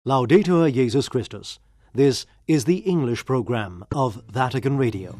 Laudetur Jesus Christus. This is the English program of Vatican Radio.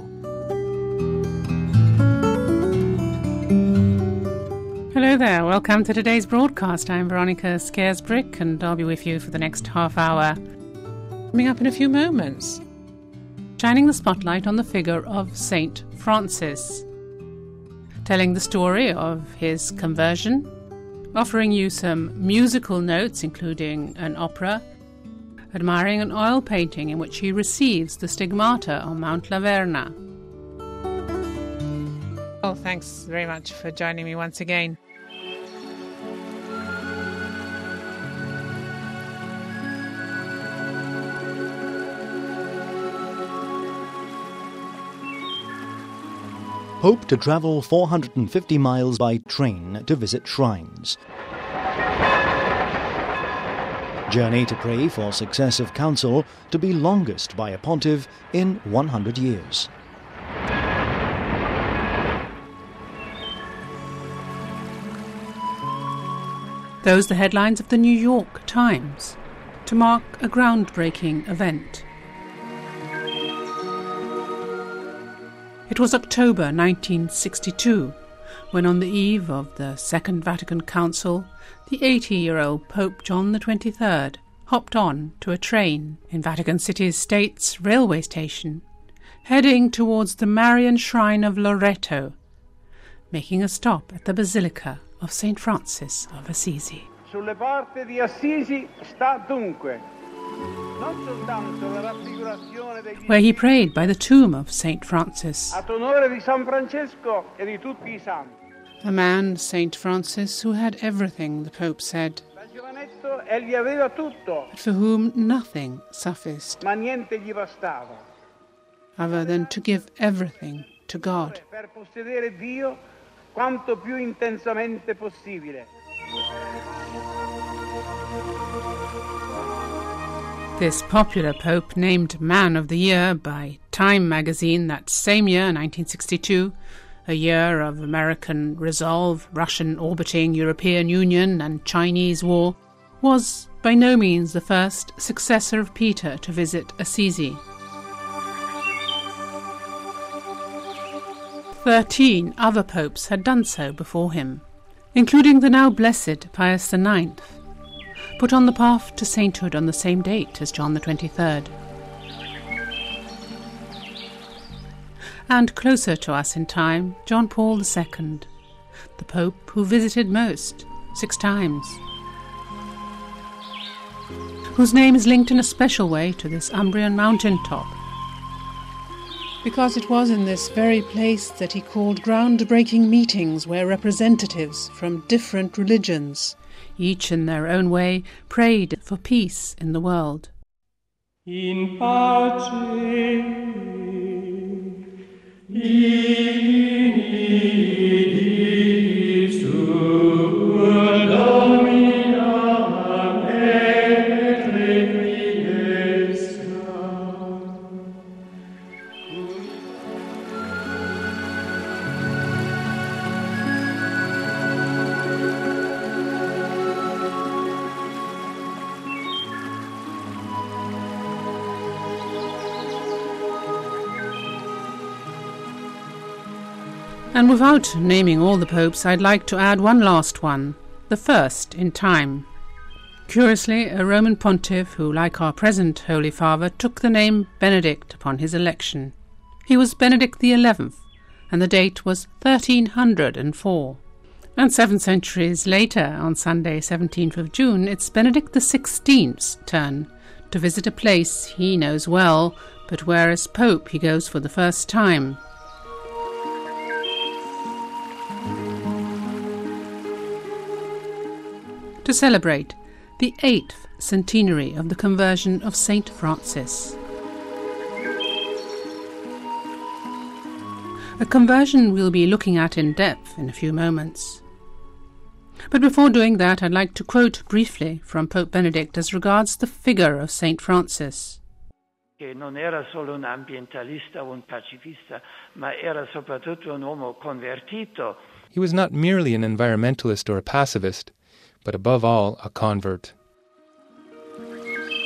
Hello there, welcome to today's broadcast. I'm Veronica Scaresbrick and I'll be with you for the next half hour. Coming up in a few moments, shining the spotlight on the figure of Saint Francis, telling the story of his conversion, offering you some musical notes including an opera, admiring an oil painting in which he receives the stigmata on Mount Laverna. Well, thanks very much for joining me once again. Hope to travel 450 miles by train to visit shrines. Journey to pray for successive council to be longest by a pontiff in 100 years. Those the headlines of the New York Times to mark a groundbreaking event. It was October 1962 when, on the eve of the Second Vatican Council, the 80-year-old Pope John XXIII hopped on to a train in Vatican City's State's railway station, heading towards the Marian shrine of Loreto, making a stop at the Basilica of St. Francis of Assisi. Sulle porte di Assisi sta dunque, where he prayed by the tomb of St. Francis, ad onore di San Francesco e di tutti I santi. A man, St. Francis, who had everything, the Pope said, Da giovanetto egli aveva tutto, but for whom nothing sufficed, ma niente gli bastava. other than to give everything to God. Per possedere Dio quanto più intensamente possibile. This popular pope, named Man of the Year by Time magazine that same year, 1962, a year of American resolve, Russian orbiting European Union and Chinese war, was by no means the first successor of Peter to visit Assisi. 13 other popes had done so before him, including the now blessed Pius IX, put on the path to sainthood on the same date as John XXIII. And closer to us in time, John Paul II, the Pope who visited most, 6 times, whose name is linked in a special way to this Umbrian mountaintop, because it was in this very place that he called groundbreaking meetings where representatives from different religions, each in their own way, prayed for peace in the world. In pace And without naming all the popes, I'd like to add one last one, the first in time. Curiously, a Roman pontiff who, like our present Holy Father, took the name Benedict upon his election. He was Benedict XI, and the date was 1304. And 7 centuries later, on Sunday 17th of June, it's Benedict XVI's turn to visit a place he knows well, but where as Pope he goes for the first time. To celebrate the 8th centenary of the conversion of St. Francis. A conversion we'll be looking at in depth in a few moments. But before doing that, I'd like to quote briefly from Pope Benedict as regards the figure of St. Francis. Che non era solo un ambientalista o un pacifista, ma era soprattutto un uomo convertito. He was not merely an environmentalist or a pacifist, but above all a convert.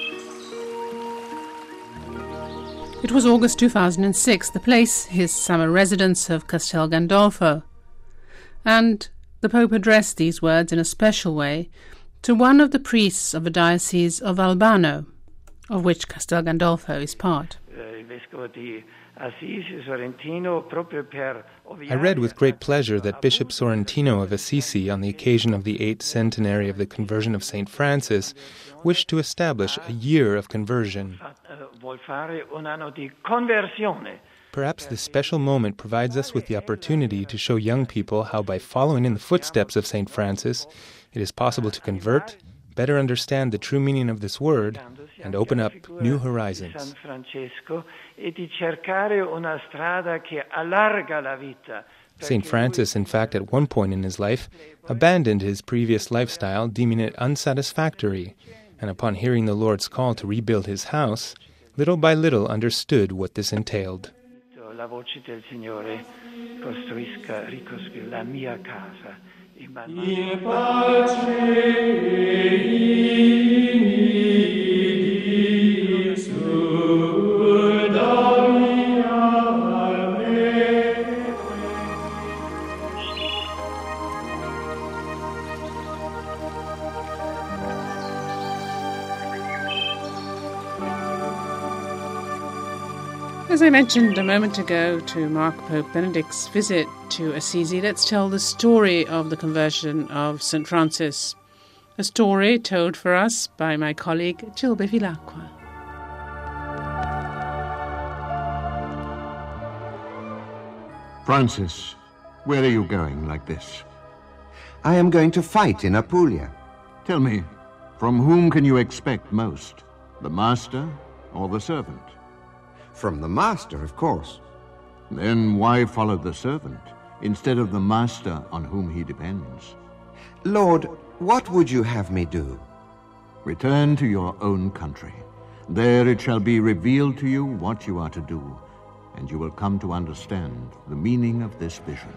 It was August 2006, the place his summer residence of Castel Gandolfo. And the Pope addressed these words in a special way to one of the priests of the Diocese of Albano, of which Castel Gandolfo is part. I read with great pleasure that Bishop Sorrentino of Assisi, on the occasion of the 8th centenary of the conversion of St. Francis, wished to establish a year of conversion. Perhaps this special moment provides us with the opportunity to show young people how, by following in the footsteps of St. Francis, it is possible to convert, better understand the true meaning of this word, and open up new horizons. St. Francis, in fact, at one point in his life, abandoned his previous lifestyle, deeming it unsatisfactory, and upon hearing the Lord's call to rebuild his house, little by little understood what this entailed. La voce del Signore ricostruisca la mia casa. In pace As I mentioned a moment ago to mark Pope Benedict's visit to Assisi, let's tell the story of the conversion of St. Francis, a story told for us by my colleague Jill Bevilacqua. Francis, where are you going like this? I am going to fight in Apulia. Tell me, from whom can you expect most? The master or the servant? From the master, of course. Then why follow the servant instead of the master on whom he depends? Lord, what would you have me do? Return to your own country. There it shall be revealed to you what you are to do, and you will come to understand the meaning of this vision.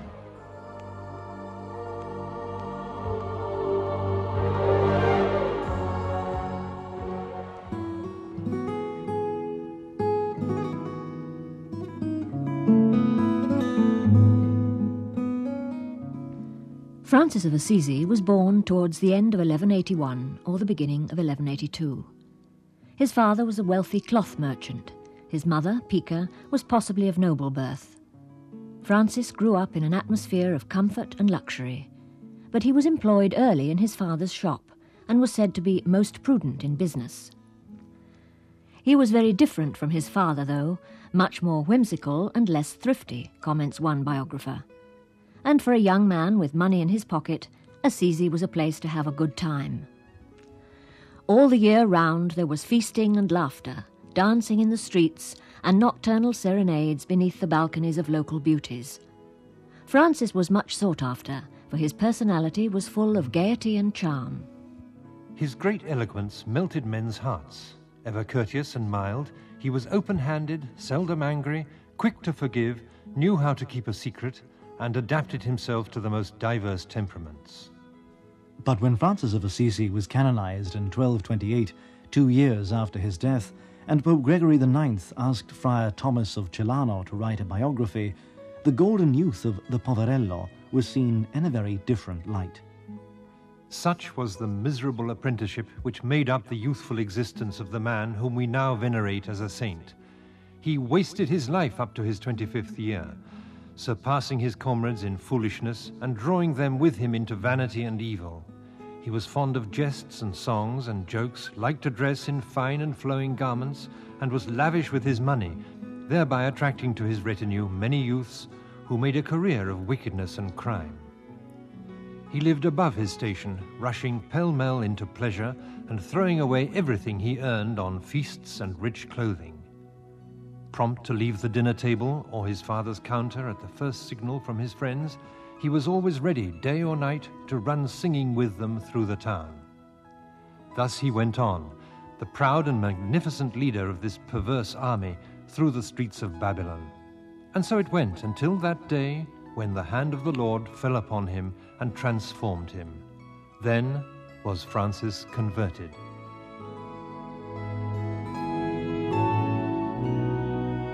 Francis of Assisi was born towards the end of 1181 or the beginning of 1182. His father was a wealthy cloth merchant. His mother, Pica, was possibly of noble birth. Francis grew up in an atmosphere of comfort and luxury, but he was employed early in his father's shop and was said to be most prudent in business. He was very different from his father, though, much more whimsical and less thrifty, comments one biographer. And for a young man with money in his pocket, Assisi was a place to have a good time. All the year round there was feasting and laughter, dancing in the streets, and nocturnal serenades beneath the balconies of local beauties. Francis was much sought after, for his personality was full of gaiety and charm. His great eloquence melted men's hearts. Ever courteous and mild, he was open-handed, seldom angry, quick to forgive, knew how to keep a secret, and adapted himself to the most diverse temperaments. But when Francis of Assisi was canonized in 1228, 2 years after his death, and Pope Gregory IX asked Friar Thomas of Celano to write a biography, the golden youth of the Poverello was seen in a very different light. Such was the miserable apprenticeship which made up the youthful existence of the man whom we now venerate as a saint. He wasted his life up to his 25th year, surpassing his comrades in foolishness and drawing them with him into vanity and evil. He was fond of jests and songs and jokes, liked to dress in fine and flowing garments, and was lavish with his money, thereby attracting to his retinue many youths who made a career of wickedness and crime. He lived above his station, rushing pell-mell into pleasure and throwing away everything he earned on feasts and rich clothing. Prompt to leave the dinner table or his father's counter at the first signal from his friends, he was always ready, day or night, to run singing with them through the town. Thus he went on, the proud and magnificent leader of this perverse army, through the streets of Babylon. And so it went until that day when the hand of the Lord fell upon him and transformed him. Then was Francis converted.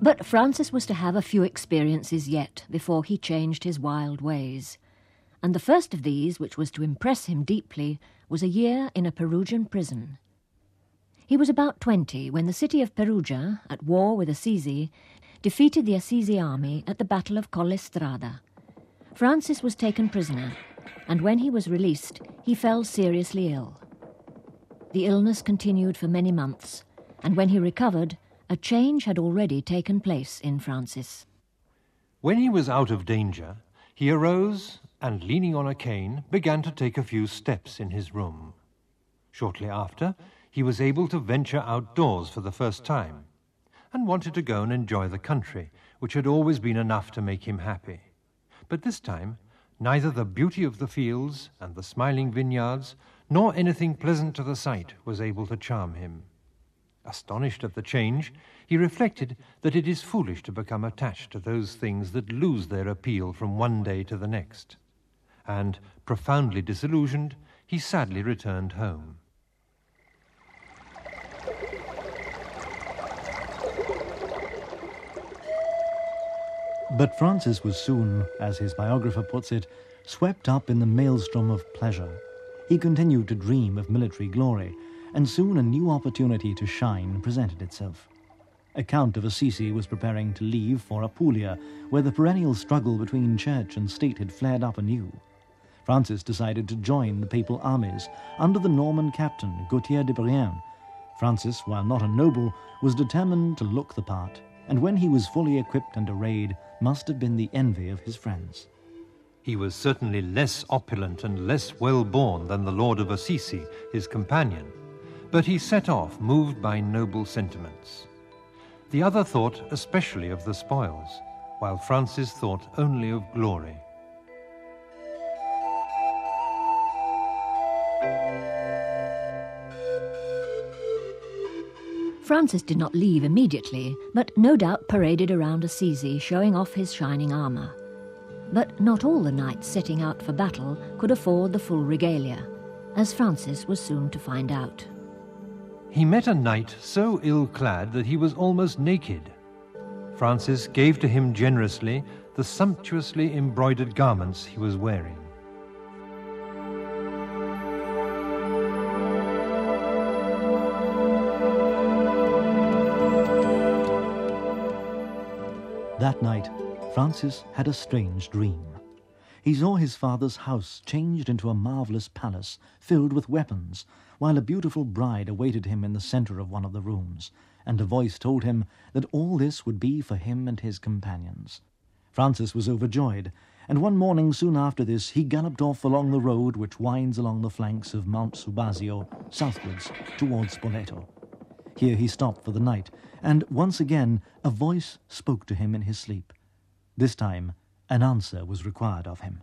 But Francis was to have a few experiences yet before he changed his wild ways. And the first of these, which was to impress him deeply, was a year in a Perugian prison. He was about 20 when the city of Perugia, at war with Assisi, defeated the Assisi army at the Battle of Collestrada. Francis was taken prisoner, and when he was released, he fell seriously ill. The illness continued for many months, and when he recovered, a change had already taken place in Francis. When he was out of danger, he arose and, leaning on a cane, began to take a few steps in his room. Shortly after, he was able to venture outdoors for the first time, and wanted to go and enjoy the country, which had always been enough to make him happy. But this time, neither the beauty of the fields and the smiling vineyards, nor anything pleasant to the sight was able to charm him. Astonished at the change, he reflected that it is foolish to become attached to those things that lose their appeal from one day to the next. And, profoundly disillusioned, he sadly returned home. But Francis was soon, as his biographer puts it, swept up in the maelstrom of pleasure. He continued to dream of military glory, and soon a new opportunity to shine presented itself. A Count of Assisi was preparing to leave for Apulia, where the perennial struggle between church and state had flared up anew. Francis decided to join the papal armies under the Norman captain Gautier de Brienne. Francis, while not a noble, was determined to look the part, and when he was fully equipped and arrayed, must have been the envy of his friends. He was certainly less opulent and less well-born than the Lord of Assisi, his companion, but he set off moved by noble sentiments. The other thought especially of the spoils, while Francis thought only of glory. Francis did not leave immediately, but no doubt paraded around Assisi, showing off his shining armour. But not all the knights setting out for battle could afford the full regalia, as Francis was soon to find out. He met a knight so ill-clad that he was almost naked. Francis gave to him generously the sumptuously embroidered garments he was wearing. That night, Francis had a strange dream. He saw his father's house changed into a marvellous palace filled with weapons, while a beautiful bride awaited him in the centre of one of the rooms, and a voice told him that all this would be for him and his companions. Francis was overjoyed, and one morning soon after this he galloped off along the road which winds along the flanks of Mount Subasio southwards towards Spoleto. Here he stopped for the night, and once again a voice spoke to him in his sleep. This time an answer was required of him.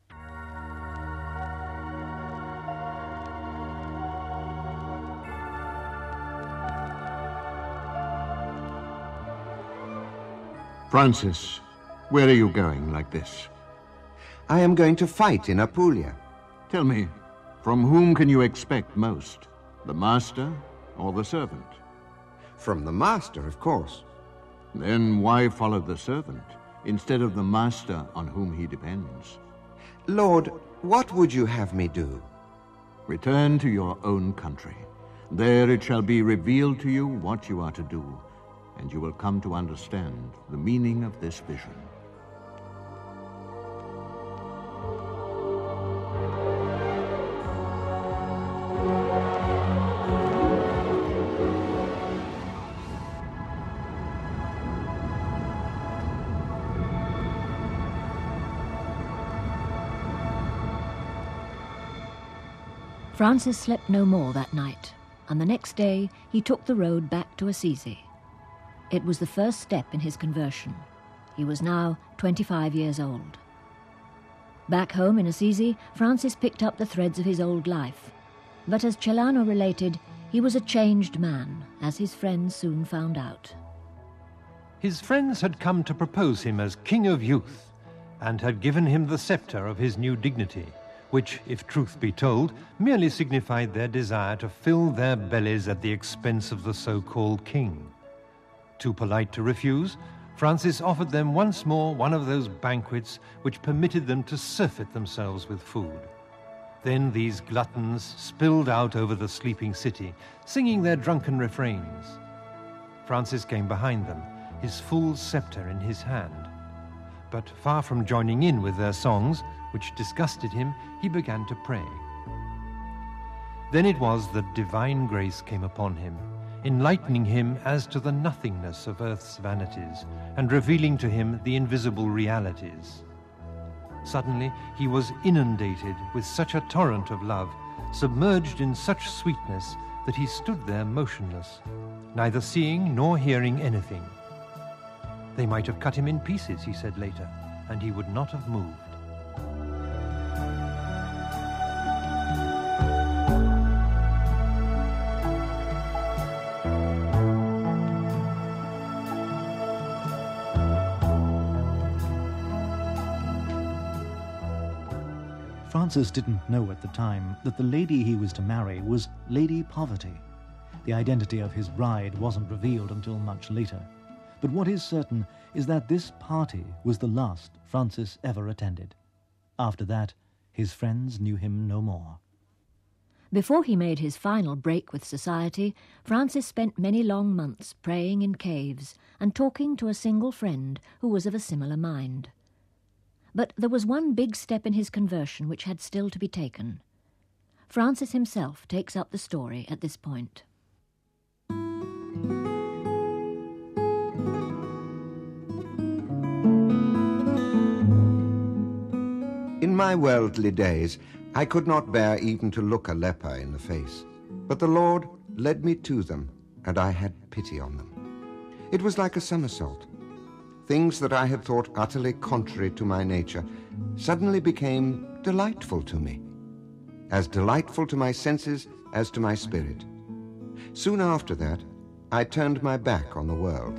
Francis, where are you going like this? I am going to fight in Apulia. Tell me, from whom can you expect most? The master or the servant? From the master, of course. Then why follow the servant instead of the master on whom he depends? Lord, what would you have me do? Return to your own country. There it shall be revealed to you what you are to do, and you will come to understand the meaning of this vision. Francis slept no more that night, and the next day he took the road back to Assisi. It was the first step in his conversion. He was now 25 years old. Back home in Assisi, Francis picked up the threads of his old life. But as Celano related, he was a changed man, as his friends soon found out. His friends had come to propose him as King of Youth, and had given him the sceptre of his new dignity, which, if truth be told, merely signified their desire to fill their bellies at the expense of the so-called king. Too polite to refuse, Francis offered them once more one of those banquets which permitted them to surfeit themselves with food. Then these gluttons spilled out over the sleeping city, singing their drunken refrains. Francis came behind them, his full scepter in his hand. But far from joining in with their songs, which disgusted him, he began to pray. Then it was that divine grace came upon him, enlightening him as to the nothingness of earth's vanities, and revealing to him the invisible realities. Suddenly he was inundated with such a torrent of love, submerged in such sweetness, that he stood there motionless, neither seeing nor hearing anything. They might have cut him in pieces, he said later, and he would not have moved. Francis didn't know at the time that the lady he was to marry was Lady Poverty. The identity of his bride wasn't revealed until much later. But what is certain is that this party was the last Francis ever attended. After that, his friends knew him no more. Before he made his final break with society, Francis spent many long months praying in caves and talking to a single friend who was of a similar mind. But there was one big step in his conversion which had still to be taken. Francis himself takes up the story at this point. In my worldly days, I could not bear even to look a leper in the face. But the Lord led me to them, and I had pity on them. It was like a somersault. Things that I had thought utterly contrary to my nature suddenly became delightful to me, as delightful to my senses as to my spirit. Soon after that, I turned my back on the world.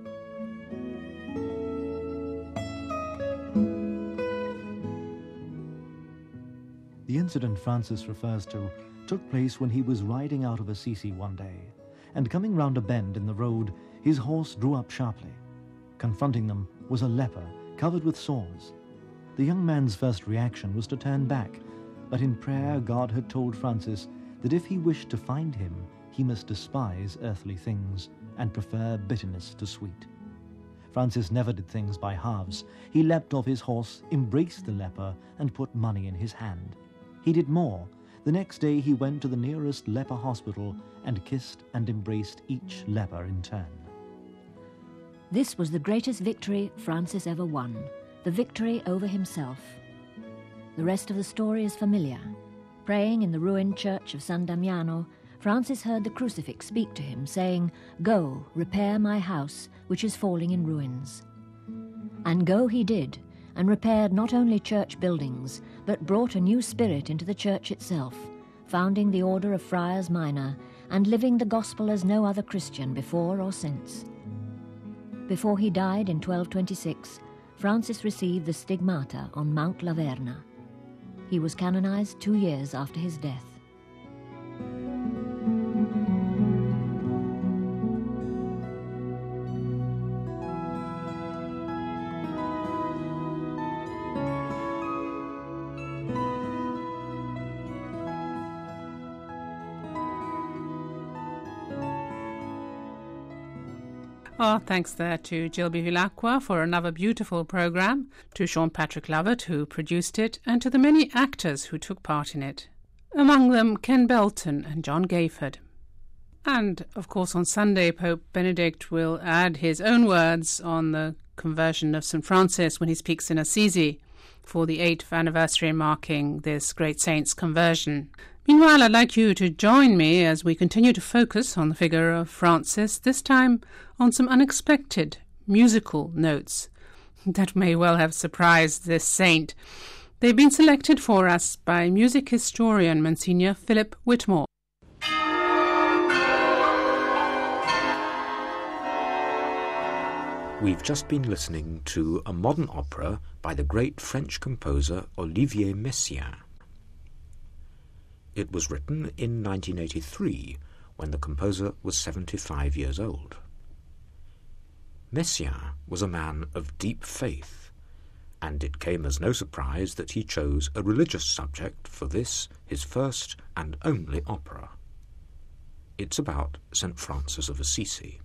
The incident Francis refers to took place when he was riding out of Assisi one day, and coming round a bend in the road, his horse drew up sharply. Confronting them was a leper covered with sores. The young man's first reaction was to turn back, but in prayer God had told Francis that if he wished to find him, he must despise earthly things and prefer bitterness to sweet. Francis never did things by halves. He leapt off his horse, embraced the leper, and put money in his hand. He did more. The next day he went to the nearest leper hospital and kissed and embraced each leper in turn. This was the greatest victory Francis ever won, the victory over himself. The rest of the story is familiar. Praying in the ruined church of San Damiano, Francis heard the crucifix speak to him, saying, "Go, repair my house, which is falling in ruins." And go he did, and repaired not only church buildings, but brought a new spirit into the church itself, founding the order of Friars Minor, and living the gospel as no other Christian before or since. Before he died in 1226, Francis received the stigmata on Mount Laverna. He was canonized 2 years after his death. Our thanks there to Jill Bevilacqua for another beautiful programme, to Sean Patrick Lovett who produced it, and to the many actors who took part in it. Among them Ken Belton and John Gayford. And, of course, on Sunday Pope Benedict will add his own words on the conversion of St. Francis when he speaks in Assisi for the 8th anniversary marking this great saint's conversion. Meanwhile, I'd like you to join me as we continue to focus on the figure of Francis, this time on some unexpected musical notes that may well have surprised this saint. They've been selected for us by music historian Monsignor Philip Whitmore. We've just been listening to a modern opera by the great French composer Olivier Messiaen. It was written in 1983, when the composer was 75 years old. Messiaen was a man of deep faith, and it came as no surprise that he chose a religious subject for this, his first and only opera. It's about St. Francis of Assisi.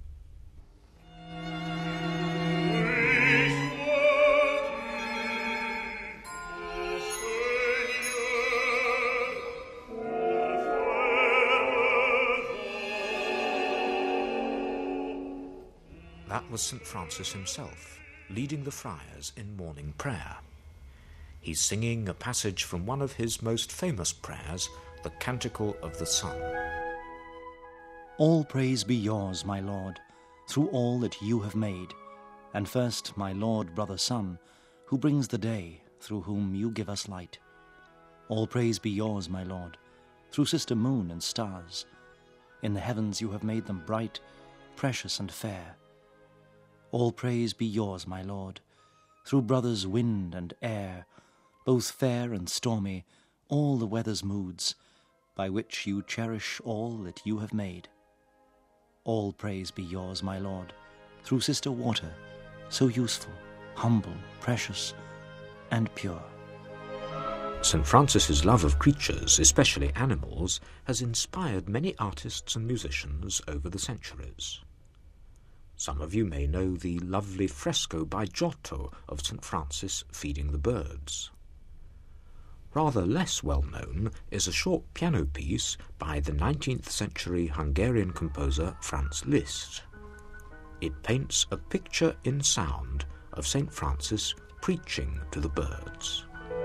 That was St. Francis himself, leading the friars in morning prayer. He's singing a passage from one of his most famous prayers, the Canticle of the Sun. All praise be yours, my Lord, through all that you have made, and first, my Lord, brother Sun, who brings the day, through whom you give us light. All praise be yours, my Lord, through sister moon and stars. In the heavens you have made them bright, precious and fair. All praise be yours, my Lord, through brothers wind and air, both fair and stormy, all the weather's moods, by which you cherish all that you have made. All praise be yours, my Lord, through sister water, so useful, humble, precious, and pure. St. Francis's love of creatures, especially animals, has inspired many artists and musicians over the centuries. Some of you may know the lovely fresco by Giotto of St. Francis feeding the birds. Rather less well known is a short piano piece by the 19th century Hungarian composer Franz Liszt. It paints a picture in sound of St. Francis preaching to the birds.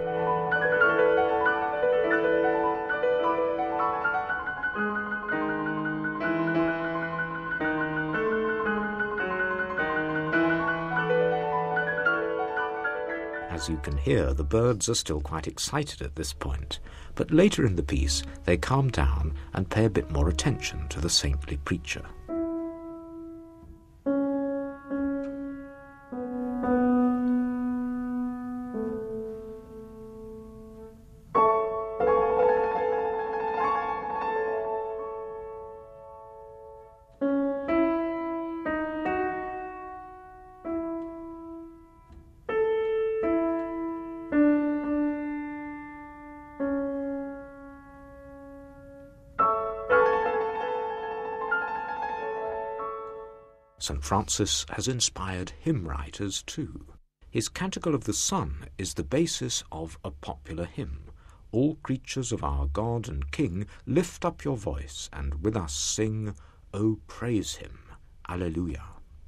As you can hear, the birds are still quite excited at this point, but later in the piece they calm down and pay a bit more attention to the saintly preacher. St. Francis has inspired hymn writers too. His Canticle of the Sun is the basis of a popular hymn. All creatures of our God and King, lift up your voice, and with us sing, O praise him, Alleluia.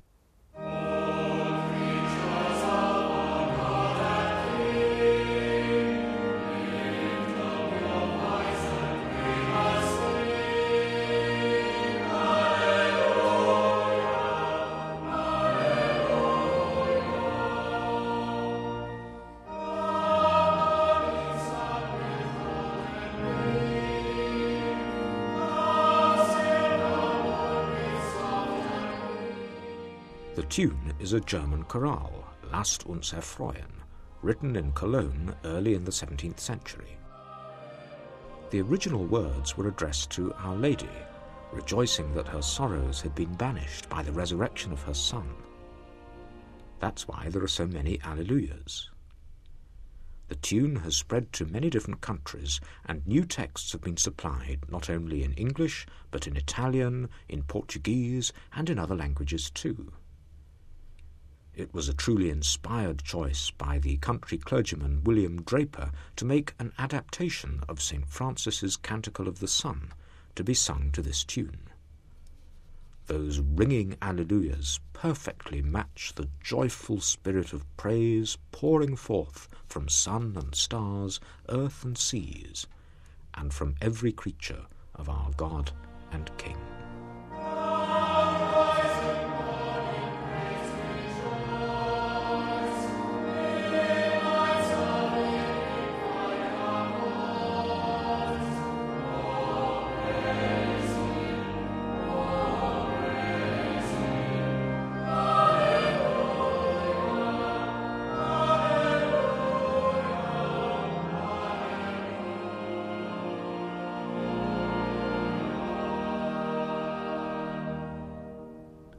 The tune is a German chorale, Lasst uns erfreuen, written in Cologne early in the 17th century. The original words were addressed to Our Lady, rejoicing that her sorrows had been banished by the resurrection of her Son. That's why there are so many Alleluias. The tune has spread to many different countries, and new texts have been supplied not only in English, but in Italian, in Portuguese, and in other languages too. It was a truly inspired choice by the country clergyman William Draper to make an adaptation of St. Francis's Canticle of the Sun to be sung to this tune. Those ringing alleluias perfectly match the joyful spirit of praise pouring forth from sun and stars, earth and seas, and from every creature of our God and King.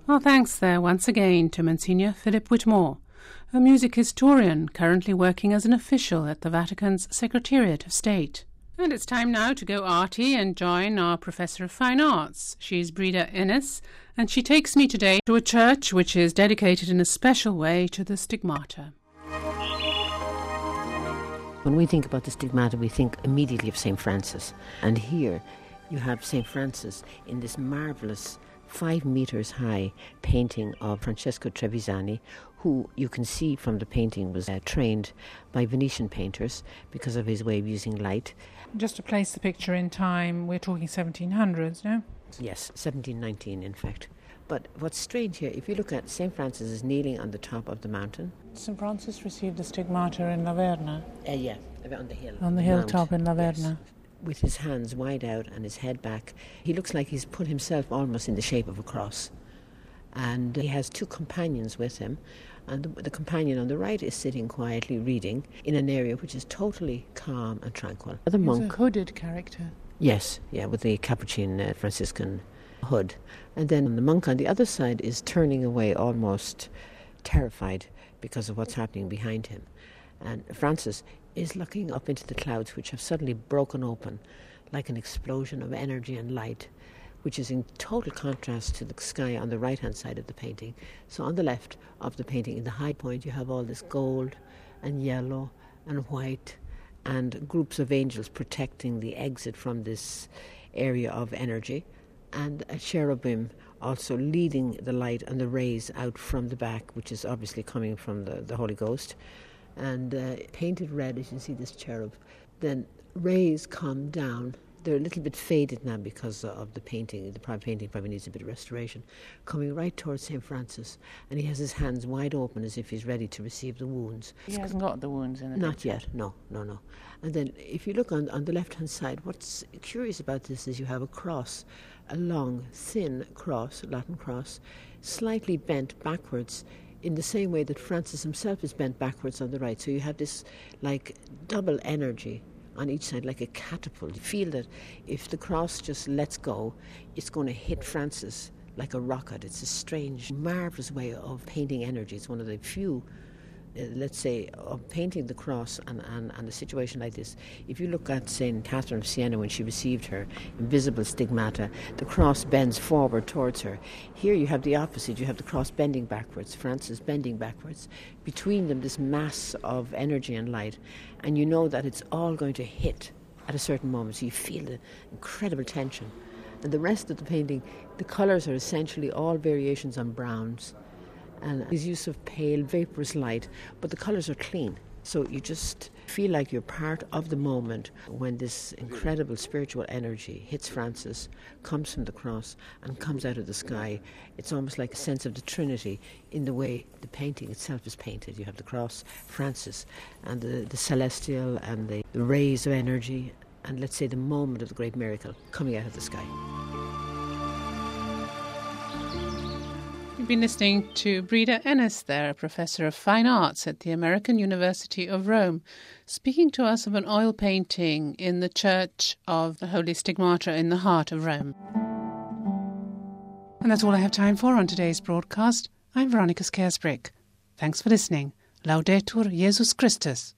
Our thanks there once again to Monsignor Philip Whitmore, a music historian currently working as an official at the Vatican's Secretariat of State. And it's time now to go arty and join our Professor of Fine Arts. She's Breda Ennis, and she takes me today to a church which is dedicated in a special way to the Stigmata. When we think about the Stigmata, we think immediately of St. Francis. And here you have St. Francis in this marvellous 5 meters high painting of Francesco Trevisani, who you can see from the painting was trained by Venetian painters because of his way of using light. Just to place the picture in time, we're talking 1700s, no? Yes, 1719 in fact. But what's strange here, if you look at St. Francis is kneeling on the top of the mountain. St. Francis received the Stigmata in Laverna? Yeah, on the hill. On the hilltop in Laverna. Yes. With his hands wide out and his head back. He looks like he's put himself almost in the shape of a cross. And he has 2 companions with him. And the companion on the right is sitting quietly reading in an area which is totally calm and tranquil. The monk, he's a hooded character. Yes, with the Capuchin Franciscan hood. And then the monk on the other side is turning away almost terrified because of what's happening behind him. And Francis is looking up into the clouds which have suddenly broken open like an explosion of energy and light, which is in total contrast to the sky on the right-hand side of the painting. So on the left of the painting, in the high point, you have all this gold and yellow and white and groups of angels protecting the exit from this area of energy, and a cherubim also leading the light and the rays out from the back, which is obviously coming from the Holy Ghost. And painted red, as you can see this cherub. Then rays come down. They're a little bit faded now because of the painting. The painting probably needs a bit of restoration. Coming right towards St. Francis. And he has his hands wide open as if he's ready to receive the wounds. He hasn't got the wounds in it. Not yet, no. And then if you look on the left-hand side, what's curious about this is you have a cross, a long, thin cross, Latin cross, slightly bent backwards in the same way that Francis himself is bent backwards on the right. So you have this like double energy on each side, like a catapult. You feel that if the cross just lets go, it's going to hit Francis like a rocket. It's a strange, marvellous way of painting energy. It's one of the few, let's say, of painting the cross and a situation like this. If you look at St. Catherine of Siena when she received her invisible Stigmata, the cross bends forward towards her. Here you have the opposite. You have the cross bending backwards, Francis bending backwards. Between them, this mass of energy and light, and you know that it's all going to hit at a certain moment, so you feel the incredible tension. And the rest of the painting, the colours are essentially all variations on browns, and his use of pale, vaporous light, but the colours are clean. So you just feel like you're part of the moment when this incredible spiritual energy hits Francis, comes from the cross and comes out of the sky. It's almost like a sense of the Trinity in the way the painting itself is painted. You have the cross, Francis, and the celestial and the rays of energy, and let's say the moment of the great miracle coming out of the sky. You've been listening to Breda Ennis there, a professor of fine arts at the American University of Rome, speaking to us of an oil painting in the Church of the Holy Stigmata in the heart of Rome. And that's all I have time for on today's broadcast. I'm Veronica Scaresbrick. Thanks for listening. Laudetur Jesus Christus.